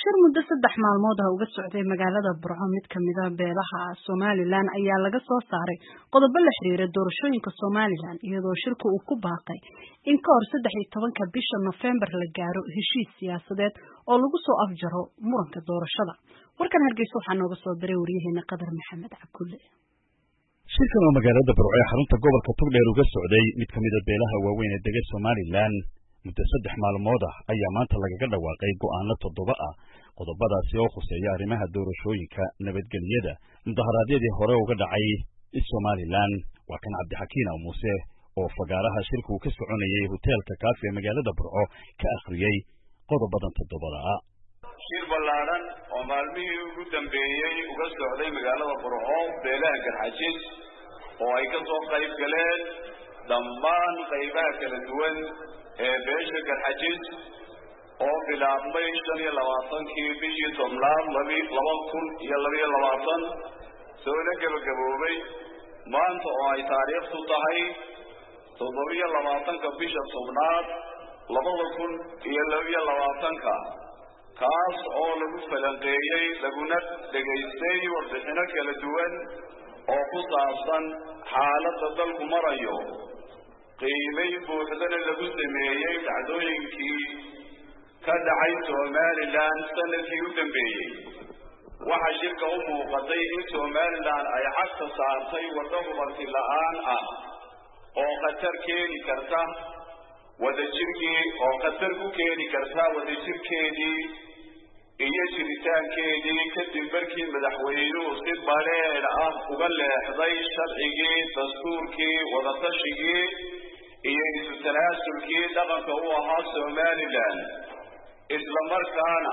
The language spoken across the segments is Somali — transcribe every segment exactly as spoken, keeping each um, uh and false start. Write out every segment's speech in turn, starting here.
shir muddo saddex maalmood ah uga socday magaalada Burco mid kamid ah beelaha Somaliland ayaa laga soo saaray qodobo la xiriira doorashooyinka Somaliland iyadoo shirku uu ku baaqay in ka hor saddex iyo tobanka bisha November la gaaro heshiis siyaasadeed oo lagu soo afjaro muranka doorashada. Warkan Hargeysa waxaa nooga soo diray wariyaheena Qadar Maxamed Cabdulle. shirkan oo magaalada Burco ee xarunta gobolka Togdheer uga socday mid kamid ah beelaha waaweyn ee degan Somaliland muddo saddex maalmood ah ayaa maanta lagaga dhawaaqay go'aano toddoba ah qodobadaasi oo khuseeya arrimaha doorashooyinka nabadgelyada mudaharaadyadii hore uga dhacay Somaliland. waa kan Cabdixakiin Muuse oo fagaaraha shirku ka soconayay hoteelka Kaafi ee magaalada Burco ka akhriyay qodobadan toddobada ah. shir ballaaran oo maalmihii ugu dambeeyay uga socday magaalada Burco beelaha Garxajis oo ay ka soo qayb galeen dhammaan qaybaha kala duwan ee beesha Garxajis oo bilaabmay shan iyo labaatankii bishii tobnaad laba kun iyo laba iyo labaatan soona gabagaboobay maanta oo ay taariikhdu tahay toddoba iyo labaatanka bisha tobnaad labada kun iyo laba iyo labaatanka kaas oo lagu falanqeeyay laguna dhageystay warbixino kala duwan oo ku saabsan xaaladda dalku marayo qiimeyn buuxdana lagu sameeyey dhacdooyinkii ka dhacay Somaliland sanadkii u dambeeyey. waxaa shirka u muuqatay in Somaliland ay xagta saartay waddo hubanti la'aan ah oo khatar keeni karta wadajirkii oo khatar ku keeni karta wadajirkeedii iyo jiritaankeedii kadib markii madaxweynuhu si bareer ah uga leexday sharcigii dastuurkii wadatashigai iyo isu tanaasulkii dhaqanka u ahaa Somaliland isla markaana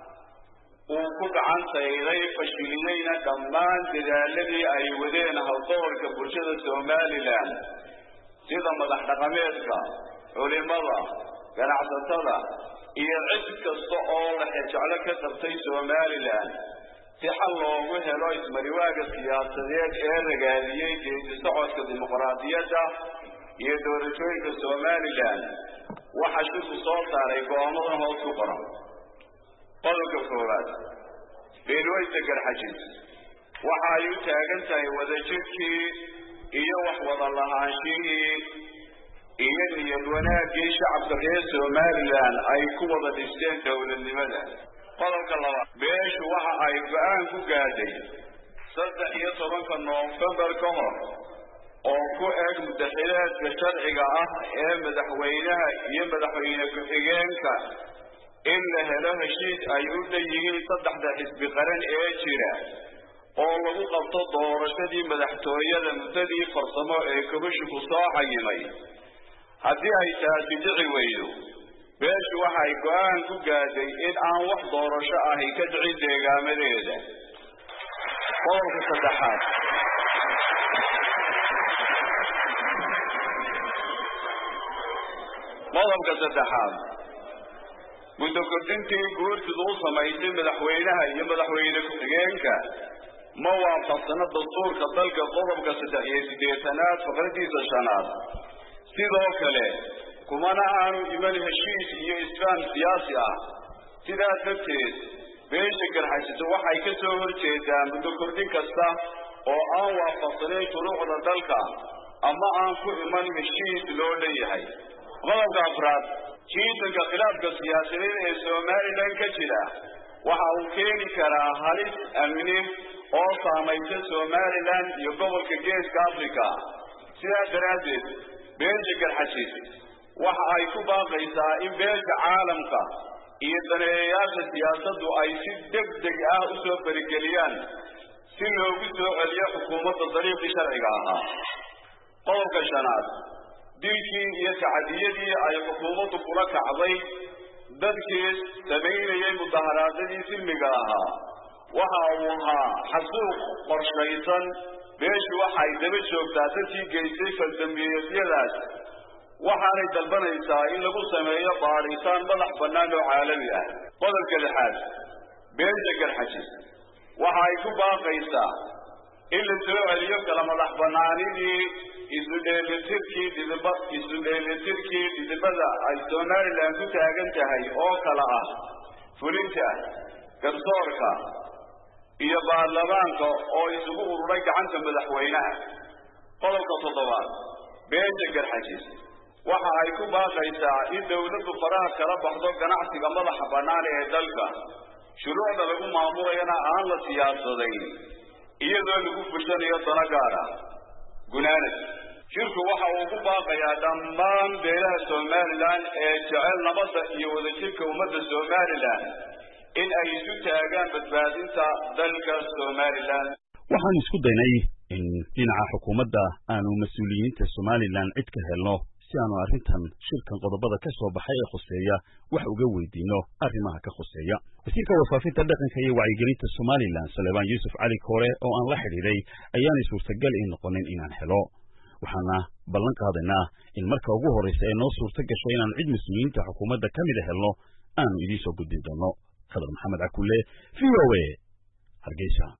uu ku gacan sayray fashilinayna dhammaan dadaaladii ay wadeen hawldoorka bulshada Somaliland sida madax dhaqameedka culimada ganacsatada iyo cid kasta oo la jecel ka qabtay Somaliland si xal loogu helo ismariwaaga siyaasadeed ee ragaadiyay geedi socodka dimuqraadiyadda iyo doorashooyinka Somaliland. waxaa shirku soo saaray go'aamadan hoos ku qoran. qodobka koowaad beelweyda Garxajis waxa ay u taagan tahay wadajirkii iyo wax wada lahaanshihii iyo niyad wanaagii shacabka reer Somaliland ay ku wada dhisteen dowladnimada. qodobka labaad beeshu waxa ay go'aan ku gaadhay saddex iyo tobanka November ka hor oo ku eg muddaxileedka sharciga ah ee madaxweynaha iyo madaxweyne ku-xigeenka in la helo heshiis ay u leeyihiin saddexda xisbi qaran ee jira oo lagu qabto doorashadii madaxtooyada muddadii farsamo ee komishiku soo cayimay. haddii ay taasi dhici weydo beeshu waxay go'aan ku gaadhay in aan wax doorasho ahi ka dhicin deegaamadeeda. qodobka saddexaad qodobka saddexaad muddo kordhintii guurtidu u samaysay madaxweynaha iyo madaxweyne ku-xigeenka ma waafaqsana dastuurka dalka qodobka saddex iyo siddeetanaad faqradiisa shanaad. sidoo kale kumana aanu iman heshiis iyo isfaham siyaasi ah. sidaas darteed beesha Garxajis waxay ka soo horjeedaan muddo kordhin kasta oo aan waafaqsanayn shuruucda dalka ama aan ku iman heshiis loo leeyahay. qodobka afraad jiitanka khilaafka siyaasadeed ee Somaliland ka jira waxa uu keeni karaa halis amni oo saamaysa Somaliland iyo gobolka Geeska Afrika. sidaas daraadeed beesha Garxajis waxa ay ku baaqaysaa in beesha caalamka iyo daneeyayaasha siyaasaddu ay si degdeg ah u soo farageliyaan si loogu soo celiyo xukuumadda dariiqii sharciga ahaa. qodobka shanaad dilkii iyo tacadiyadii ay xukuumaddu kula kacday dadkii samaynayay mudaharaadyadii silmiga ahaa waxa uu ahaa xasuuq qorshaysan. beeshu waxay daba joogtaa dadkii geystay faldambiyeedyadaas waxaanay dalbanaysaa in lagu sameeyo baadhitaan madax bannaan oo caalami ah. qodobka lixaad beesha Garxajis waxa ay ku baaqaysaa in la soo celiyo kala madax bannaanidii isu dheelitirkii didba isu dheelitirkii didbada ay Somaliland ku taagan tahay oo kala ah fulinta garsoorka iyo baarlamaanka oo isugu ururay gacanta madaxweynaha. qodobka toddobaad beesha Garxajiis waxa ay ku baaqaysaa in dawladdu faraha kala baxdo ganacsiga madaxa bannaan ee dalka, shuruucda lagu maamulayana aan la siyaasadayn iyadoo lagu fushanayo dana gaar ah. gunaanad shirku waxa uu ku baaqayaa dhammaan beelaha Somaliland ee jecel nabadda iyo wadajirka ummadda Somaliland in ay isu taagaan badbaadinta dalka Somaliland. waxaan isku daynay in dhinaca xukuumadda aanu mas'uuliyiinta Somaliland cid ka helno si aanu arrintan shirkan qodobada ka soo baxay ee khuseeya wax uga weydiino arrimaha ka khuseeya. wasiirka warfaafinta dhaqanka iyo wacyigelinta Somaliland Salebaan Yuusuf Cali Koore oo aan la xiriiray ayaanay suurtagal in noqonin inaan helo. waxaana ballan qaadaynaa in marka ugu horeysa ee noo suurta gasho inaan cid mas'uuliyiinta xukuumadda ka mid helno aanu idiin soo gudbin doono. Khadar Maxamed Cakulle, V O A, Hargeysa.